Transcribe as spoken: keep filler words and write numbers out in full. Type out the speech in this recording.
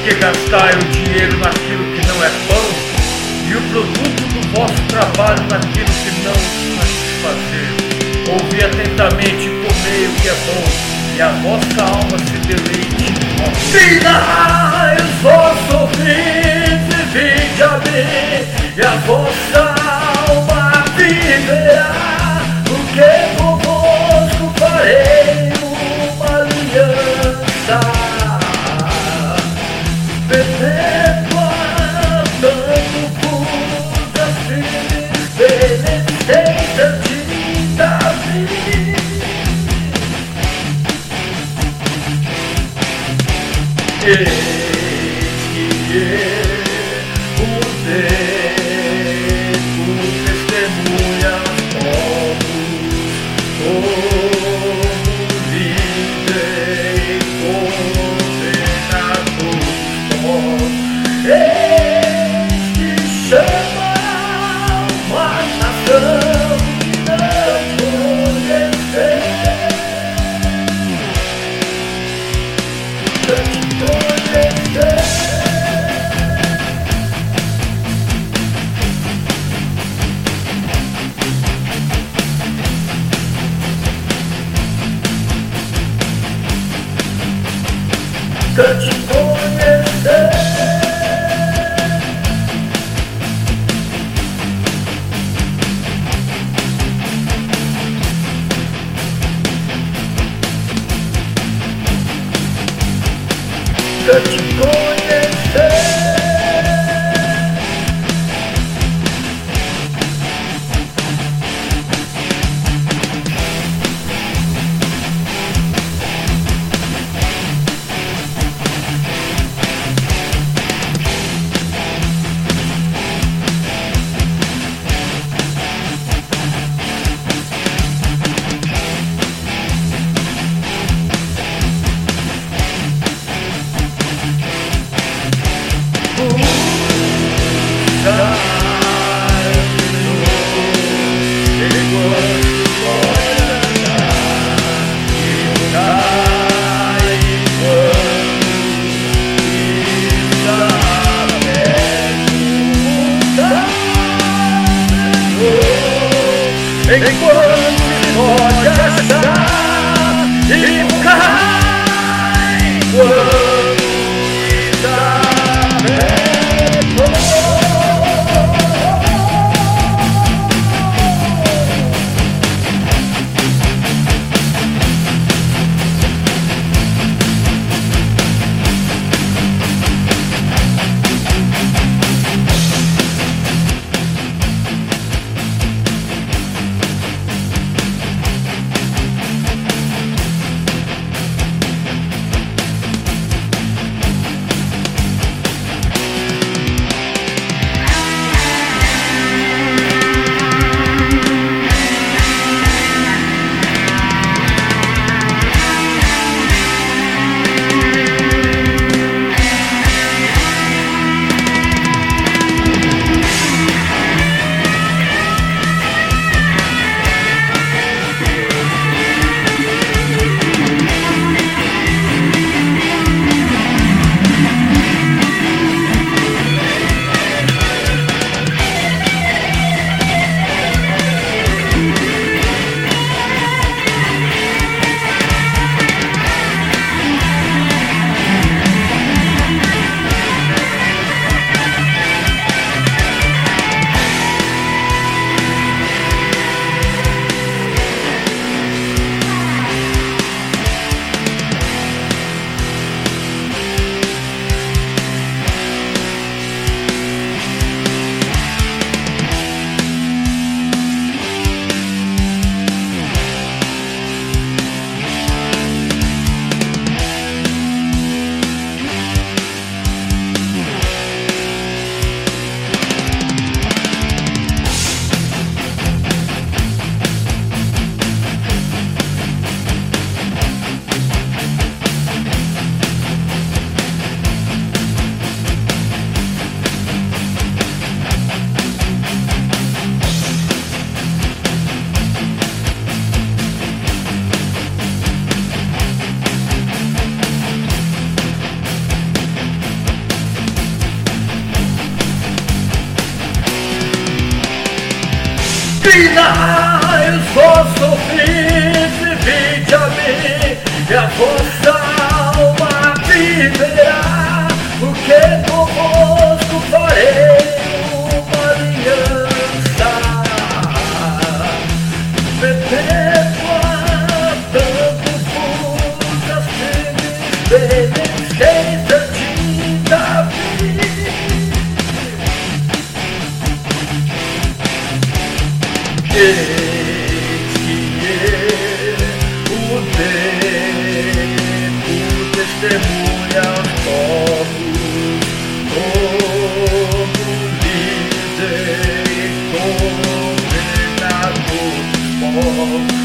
que gastar o dinheiro naquilo que não é pão e o produto do vosso trabalho naquilo que não satisfazer. Ouvi atentamente, comei o que é bom, e a vossa alma se deleite. Tirai os vossos ouvidos e vinde a mim, e a vossa alma viverá, porque convosco farei uma aliança perpétua, dando vos as firmes beneficências de Davi. Eis que eu usei por testemunha aos povos, como líder e governador dos povos. Eis que chama uma nação que não conheceu. Cante conhecer, cante conhecer. Finai os vossos ofícios e vinde a mim, e a vossa alma viverá, porque convosco farei uma aliança perpétua, dando-vos as beneficências de Davi. Eis que eu, o tempo testemunha aos povos, como líder e governador dos povos.